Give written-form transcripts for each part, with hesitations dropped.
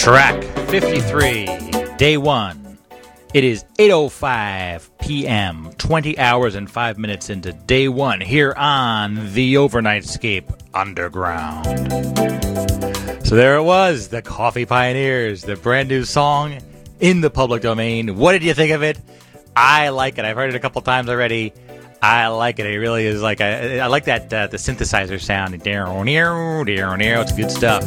Track 53, Day 1. It is 8:05 p.m., 20 hours and 5 minutes into Day 1 here on the Overnightscape Underground. So there it was, the Coffee Pioneers, the brand new song in the public domain. What did you think of it? I like it. I've heard it a couple times already. I like it. It really is like, I like that, the synthesizer sound. It's good stuff.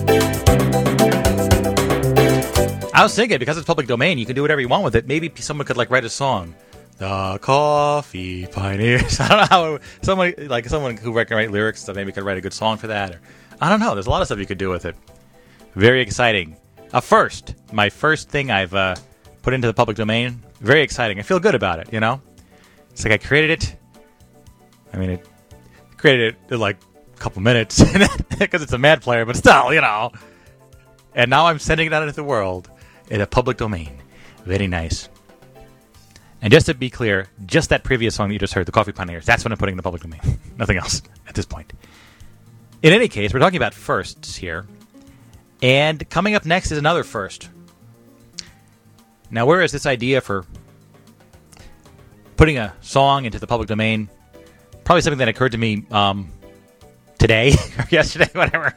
I was thinking, because it's public domain, you can do whatever you want with it. Maybe someone could write a song. The Coffee Pioneers. I don't know how someone who can write lyrics, so maybe could write a good song for that. Or, I don't know. There's a lot of stuff you could do with it. Very exciting. My first thing I've put into the public domain. Very exciting. I feel good about it, you know? It's like I created it. It created it in like a couple minutes because it's a Mad Player, but still, you know. And now I'm sending it out into the world in a public domain. Very nice. And just to be clear, just that previous song that you just heard, The Coffee Pioneers, that's what I'm putting in the public domain. Nothing else at this point. In any case, we're talking about firsts here. And coming up next is another first. Now, whereas this idea for putting a song into the public domain, probably something that occurred to me today or yesterday, whatever.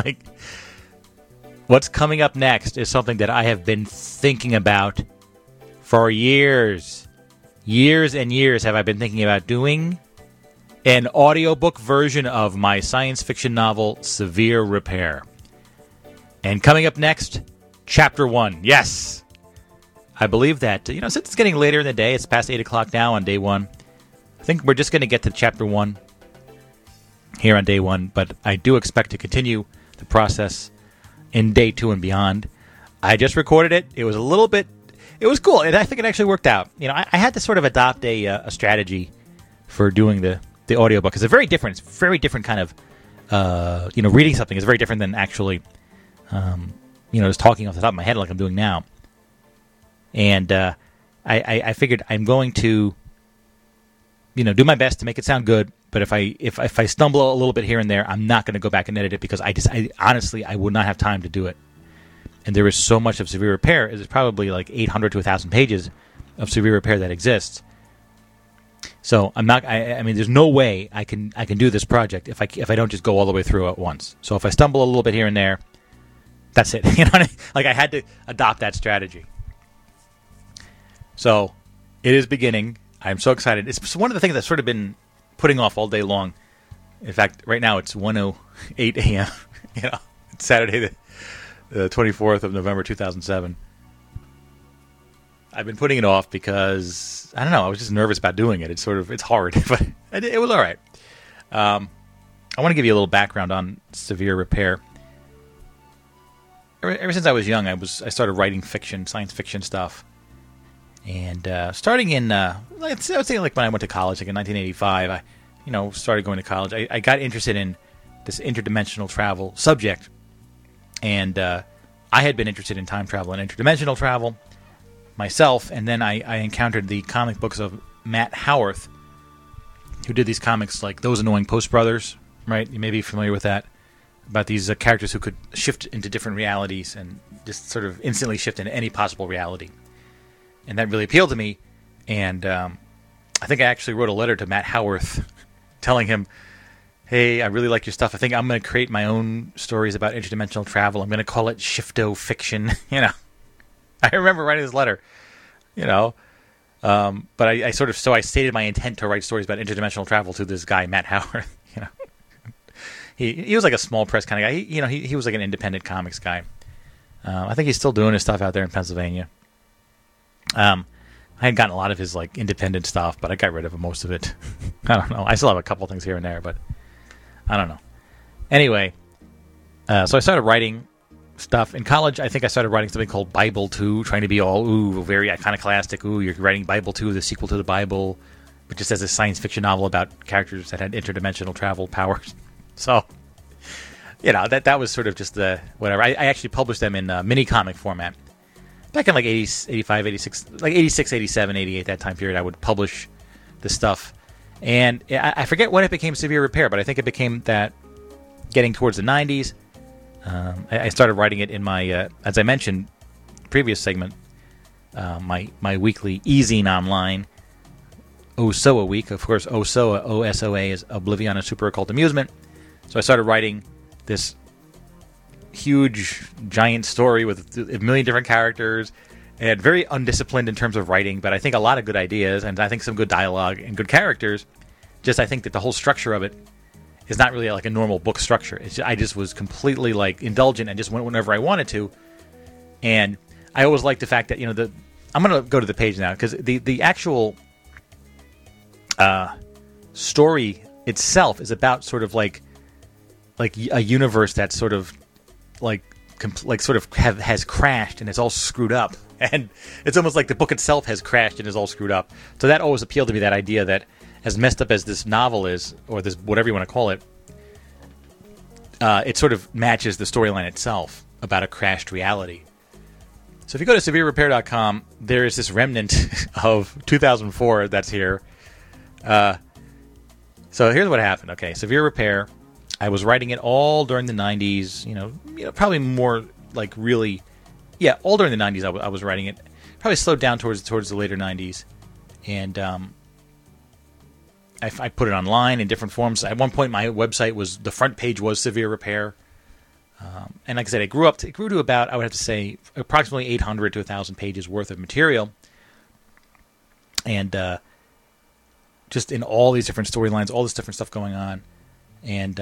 What's coming up next is something that I have been thinking about for years. Years and years have I been thinking about doing an audiobook version of my science fiction novel, Severe Repair. And coming up next, Chapter 1. Yes! I believe that, since it's getting later in the day, it's past 8 o'clock now on Day 1. I think we're just going to get to Chapter 1 here on Day 1, but I do expect to continue the process in Day 2 and beyond. I just recorded it. It was it was cool, and I think it actually worked out. I had to sort of adopt a strategy for doing the audiobook, because it's very different. It's very different kind of, reading something is very different than actually, just talking off the top of my head like I'm doing now. And I figured I'm going to, do my best to make it sound good. But if I stumble a little bit here and there, I'm not going to go back and edit it, because I honestly would not have time to do it. And there is so much of Severe Repair. There's probably like 800 to 1,000 pages of Severe Repair that exists. So I'm not. There's no way I can do this project if I don't just go all the way through at once. So if I stumble a little bit here and there, that's it. You know what I mean? Like, I had to adopt that strategy. So it is beginning. I'm so excited. It's one of the things that's sort of been putting off all day long. In fact, right now it's 1:08 a.m. It's Saturday, the 24th of November, 2007. I've been putting it off because, I don't know, I was just nervous about doing it. It's hard, but it was all right. I want to give you a little background on Severe Repair. Ever since I was young, I started writing fiction, science fiction stuff. And starting in, I would say like when I went to college, like in 1985, I started going to college. I got interested in this interdimensional travel subject. And I had been interested in time travel and interdimensional travel myself. And then I encountered the comic books of Matt Howarth, who did these comics like Those Annoying Post Brothers, right? You may be familiar with that. About these characters who could shift into different realities and just sort of instantly shift into any possible reality. And that really appealed to me, and I think I actually wrote a letter to Matt Howarth telling him, hey, I really like your stuff. I think I'm going to create my own stories about interdimensional travel. I'm going to call it Shifto Fiction. I remember writing this letter, but I stated my intent to write stories about interdimensional travel to this guy, Matt Howarth. He was like a small press kind of guy. He was like an independent comics guy. I think he's still doing his stuff out there in Pennsylvania. I had gotten a lot of his like independent stuff, but I got rid of most of it. I don't know. I still have a couple things here and there, but I don't know. Anyway, so I started writing stuff in college. I think I started writing something called Bible 2, trying to be all very iconoclastic. You're writing Bible 2, the sequel to the Bible, but just as a science fiction novel about characters that had interdimensional travel powers. So, that was sort of just the whatever. I actually published them in mini comic format. Back in like 80, 85, 86, like 86, 87, 88, that time period, I would publish this stuff. And I forget when it became Severe Repair, but I think it became that getting towards the 90s. I started writing it in my, as I mentioned, previous segment, my weekly e-zine online, OSOA week. Of course, OSOA, O-S-O-A, is Oblivion, a Super Occult Amusement. So I started writing this huge, giant story with a million different characters, and very undisciplined in terms of writing, but I think a lot of good ideas, and I think some good dialogue and good characters. Just I think that the whole structure of it is not really like a normal book structure. I just was completely like indulgent and just went whenever I wanted to. And I always like the fact that, I'm going to go to the page now, because the actual story itself is about sort of like a universe that's sort of has crashed and it's all screwed up. And it's almost like the book itself has crashed and is all screwed up. So that always appealed to me, that idea that as messed up as this novel is, or this whatever you want to call it, it sort of matches the storyline itself about a crashed reality. So if you go to severerepair.com, there is this remnant of 2004 that's here. So here's what happened. Okay, Severe Repair. I was writing it all during the 90s, probably more like really... Yeah, all during the 90s I was writing it. Probably slowed down towards the later 90s. And I put it online in different forms. At one point, my website the front page was Severe Repair. And like I said, it grew to about, I would have to say, approximately 800 to 1,000 pages worth of material. And just in all these different storylines, all this different stuff going on. And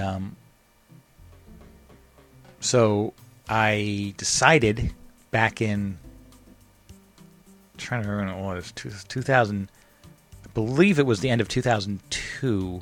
so I decided back in, I'm trying to remember when it was, 2000, I believe it was the end of 2002,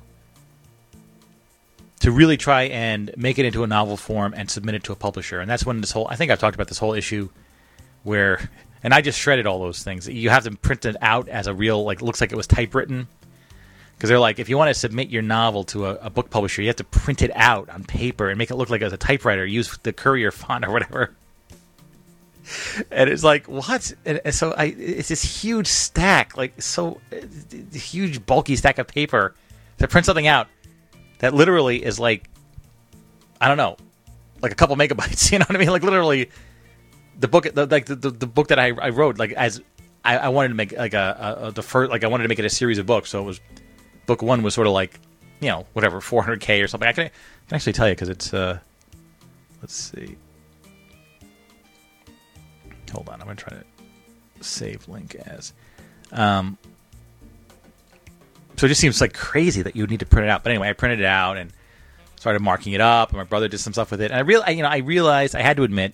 to really try and make it into a novel form and submit it to a publisher. And that's when I think I've talked about this whole issue where, and I just shredded all those things. You have them printed out as a real, looks like it was typewritten. Because they're like, if you want to submit your novel to a book publisher, you have to print it out on paper and make it look like it's a typewriter. Use the Courier font or whatever. And it's like, what? And so it's this huge stack, huge bulky stack of paper to print something out that literally is like, I don't know, like a couple megabytes. You know what I mean? Like literally, the book, the book that I wrote, I wanted to make I wanted to make it a series of books. So it was. Book one was sort of like, whatever, 400K or something. I can actually tell you because it's, let's see. Hold on, I'm going to try to save link as. So it just seems like crazy that you would need to print it out. But anyway, I printed it out and started marking it up, and my brother did some stuff with it. And I realized I had to admit,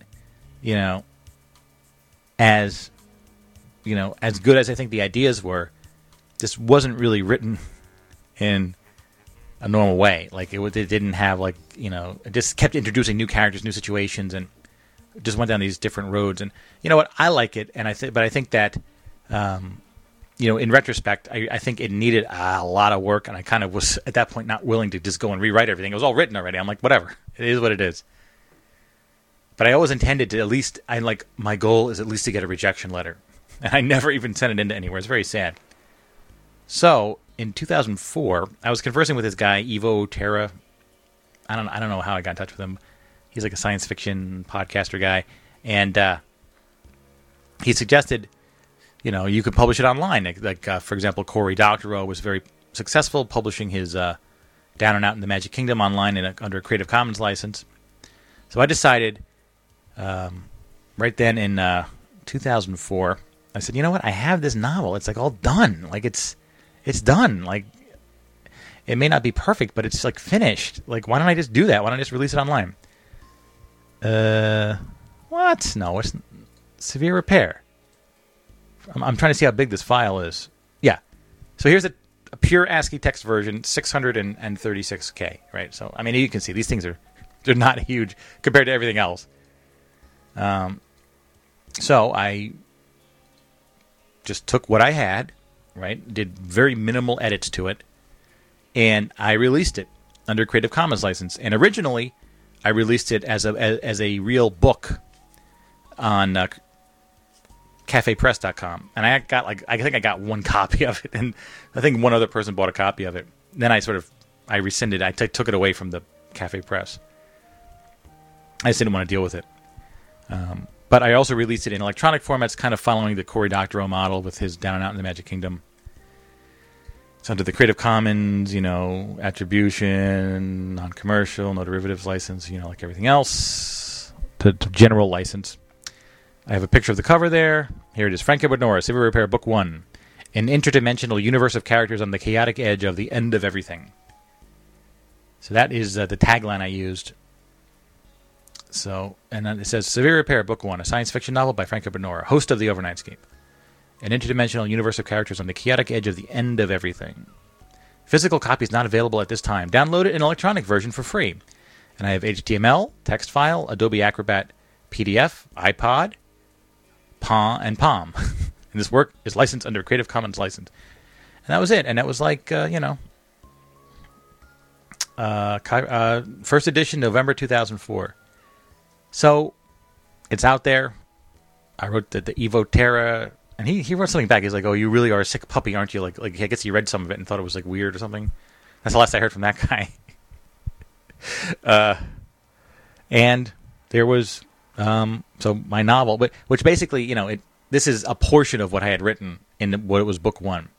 as good as I think the ideas were, this wasn't really written in a normal way. It didn't have it just kept introducing new characters, new situations, and just went down these different roads. And you know what? I like it, and I think that in retrospect, I think it needed a lot of work, and I kind of was at that point not willing to just go and rewrite everything. It was all written already. I'm like, whatever, it is what it is. But I always intended to my goal is at least to get a rejection letter, and I never even sent it into anywhere. It's very sad. So in 2004, I was conversing with this guy, Ivo Terra. I don't know how I got in touch with him. He's like a science fiction podcaster guy, and he suggested, you could publish it online. For example, Cory Doctorow was very successful publishing his Down and Out in the Magic Kingdom online under a Creative Commons license. So I decided, right then in 2004, I said, you know what? I have this novel. It's all done. It's done. It may not be perfect, but it's finished. Why don't I just do that? Why don't I just release it online? What? No, it's Severe Repair. I'm trying to see how big this file is. Yeah. So here's a pure ASCII text version, 636K, right? So, you can see these things they're not huge compared to everything else. So I just took what I had, right? Did very minimal edits to it, and I released it under Creative Commons license. And originally, I released it as a real book on cafepress.com, and I think I got one copy of it, and I think one other person bought a copy of it. Then I rescinded. I took it away from the Cafe Press. I just didn't want to deal with it. But I also released it in electronic formats, kind of following the Cory Doctorow model with his Down and Out in the Magic Kingdom. It's under the Creative Commons, attribution, non-commercial, no derivatives license, like everything else. The general license. I have a picture of the cover there. Here it is. Frank Edward Norris, Civil Repair, Book 1. An interdimensional universe of characters on the chaotic edge of the end of everything. So that is the tagline I used. So, and then it says, Severe Repair, Book 1, a science fiction novel by Frank Edward Norris, host of The Overnightscape. An interdimensional universe of characters on the chaotic edge of the end of everything. Physical copies not available at this time. Download it in electronic version for free. And I have HTML, text file, Adobe Acrobat, PDF, iPod, Palm, and Palm. And this work is licensed under Creative Commons license. And that was it. And that was like, first edition, November 2004. So, it's out there. I wrote the Evo Terra, and he wrote something back. He's like, "Oh, you really are a sick puppy, aren't you?" Like I guess he read some of it and thought it was like weird or something. That's the last I heard from that guy. And there was so my novel, which basically, this is a portion of what I had written in what it was Book 1.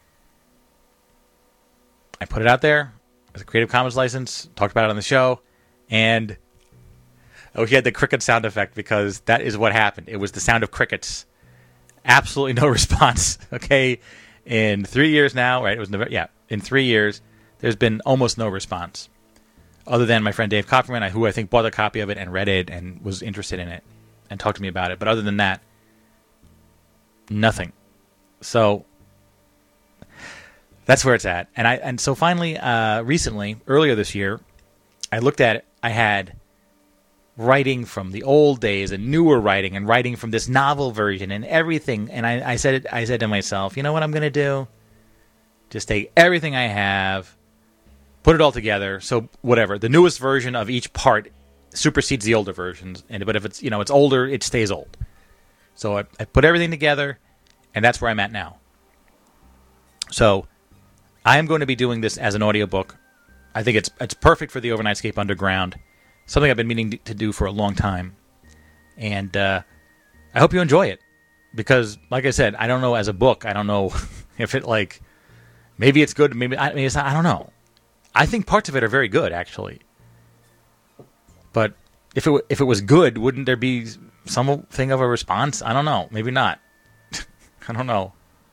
I put it out there as a Creative Commons license, talked about it on the show, and he had the cricket sound effect because that is what happened. It was the sound of crickets. Absolutely no response. Okay, in 3 years now, right? It was in 3 years, there's been almost no response, other than my friend Dave Copperman, who I think bought a copy of it and read it and was interested in it and talked to me about it. But other than that, nothing. So that's where it's at. And so finally, recently, earlier this year, I looked at it. I had writing from the old days and newer writing and writing from this novel version and everything. And I said to myself, you know what I'm going to do? Just take everything I have, put it all together. So whatever, the newest version of each part supersedes the older versions. But if it's, it's older, it stays old. So I put everything together, and that's where I'm at now. So I am going to be doing this as an audiobook. I think it's perfect for the Overnightscape Underground. Something I've been meaning to do for a long time. And I hope you enjoy it. Because, like I said, I don't know as a book. I don't know if it, maybe it's good. Maybe it's not. I don't know. I think parts of it are very good, actually. But if it was good, wouldn't there be something of a response? I don't know. Maybe not. I don't know.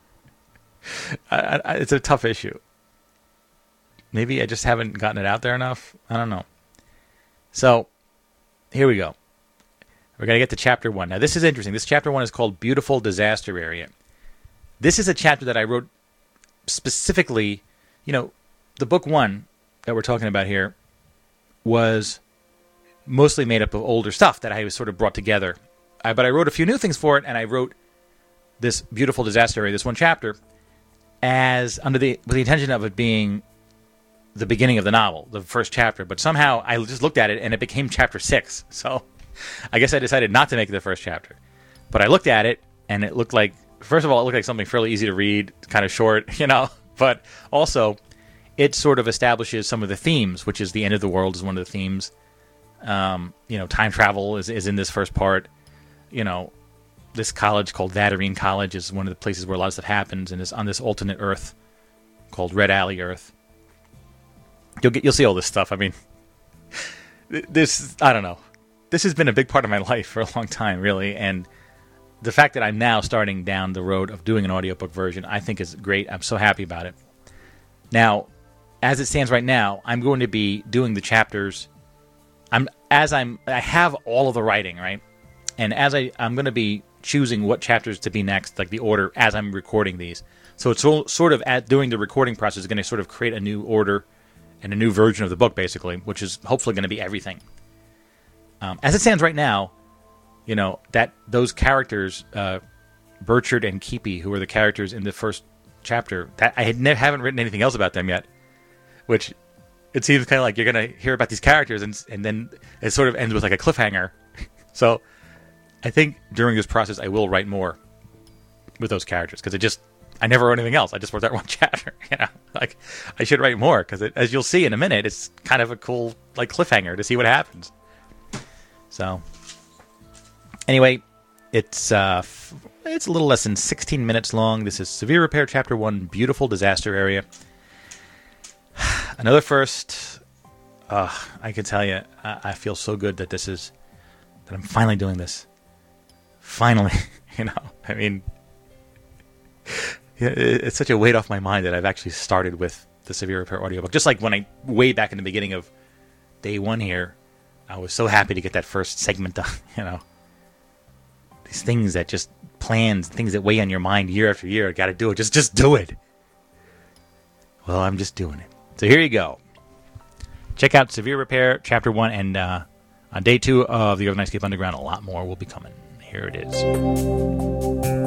It's a tough issue. Maybe I just haven't gotten it out there enough. I don't know. So, here we go. We're going to get to Chapter 1. Now, this is interesting. This Chapter 1 is called Beautiful Disaster Area. This is a chapter that I wrote specifically, the Book 1 that we're talking about here was mostly made up of older stuff that I was sort of brought together. But I wrote a few new things for it, and I wrote this Beautiful Disaster Area, this one chapter, with the intention of it being the beginning of the novel, the first chapter, but somehow I just looked at it and it became chapter 6. So I guess I decided not to make it the first chapter. But I looked at it and it looked like, first of all, it looked like something fairly easy to read, kind of short, but also it sort of establishes some of the themes, which is the end of the world is one of the themes. Time travel is in this first part. This college called Vadarine College is one of the places where a lot of stuff happens, and is on this alternate Earth called Red Alley Earth. You'll see all this stuff. I mean, I don't know. This has been a big part of my life for a long time, really, and the fact that I'm now starting down the road of doing an audiobook version, I think is great. I'm so happy about it. Now, as it stands right now, I'm going to be doing the chapters. I have all of the writing, right? And I'm going to be choosing what chapters to be next, like the order as I'm recording these. So it's sort of doing the recording process is going to sort of create a new order and a new version of the book, basically, which is hopefully going to be everything. As it stands right now, that those characters, Burchard and Keepy, who are the characters in the first chapter, that I haven't written anything else about them yet, which it seems kind of like you're going to hear about these characters, and then it sort of ends with like a cliffhanger. So I think during this process I will write more with those characters, because I never wrote anything else. I just wrote that one chapter. I should write more, because as you'll see in a minute, it's kind of a cool cliffhanger to see what happens. So, anyway, It's it's a little less than 16 minutes long. This is Severe Repair, Chapter 1, Beautiful Disaster Area. Another first. I can tell you, I feel so good that that I'm finally doing this. Finally, I mean, yeah, it's such a weight off my mind that I've actually started with the Severe Repair audiobook. Just like when way back in the beginning of day one here, I was so happy to get that first segment done, These things that just plans, things that weigh on your mind year after year, got to do it. Just do it. Well, I'm just doing it. So here you go. Check out Severe Repair, Chapter 1, and on day 2 of the Organized Escape Underground, a lot more will be coming. Here it is.